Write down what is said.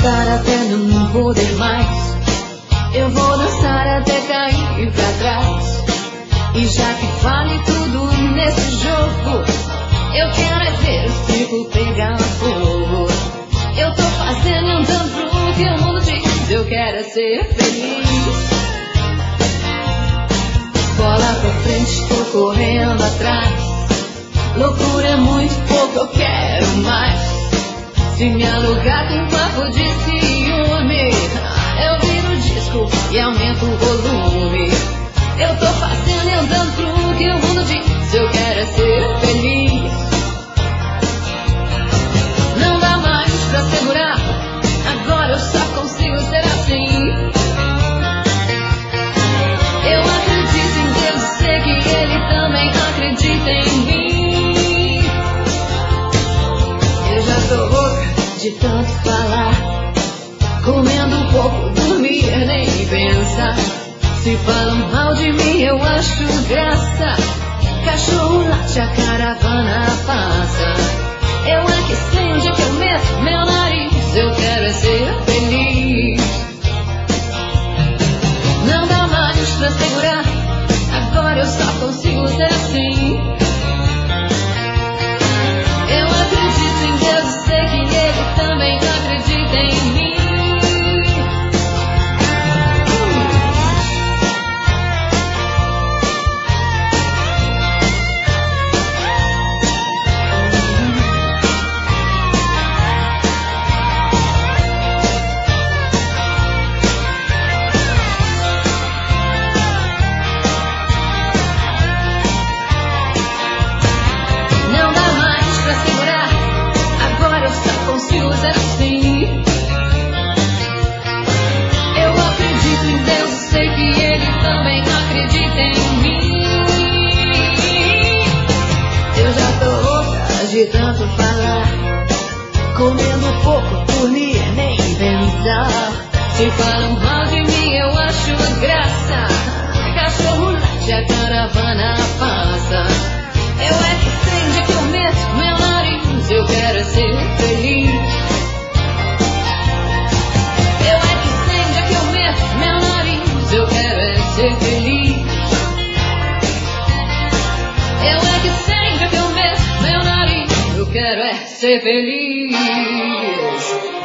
dançar até não poder mais. Eu vou dançar até cair pra trás. E já que vale tudo nesse jogo, eu quero é ver o circo pegar fogo. Eu tô fazendo andando pro que o mundo diz. Eu quero é ser feliz. Bola pra frente, tô correndo atrás. Loucura é muito pouco, eu quero mais. Se me alugar com um papo de ciúme, eu viro o disco e aumento o volume. Eu tô fazendo e andando pro que o mundo diz. Eu quero é ser feliz. Não dá mais pra segurar, agora eu só consigo ser assim. Eu acredito em Deus e sei que Ele também acredita em mim. Eu já tô louca de tanto falar, comendo um pouco, dormir, nem pensar. Se falam mal de mim, eu acho graça. Cachorro late, a caravana passa. Eu é que sei onde é que eu meto meu nariz. Eu quero é ser feliz. Não dá mais pra segurar, agora eu só consigo ser assim. Eu acredito em Deus e sei que Ele também acredita em mim. De tanto falar, comendo pouco, dormir, nem pensar. Se falam mal de mim, eu acho graça. Cachorro late, a caravana passa. Eu é que sei onde é que eu meto meu nariz. Eu quero é ser feliz. Eu é que sei onde é que eu meto meu nariz. Eu quero é ser feliz. Eu é que sei onde é que eu meto meu nariz. Eu quero é ser feliz.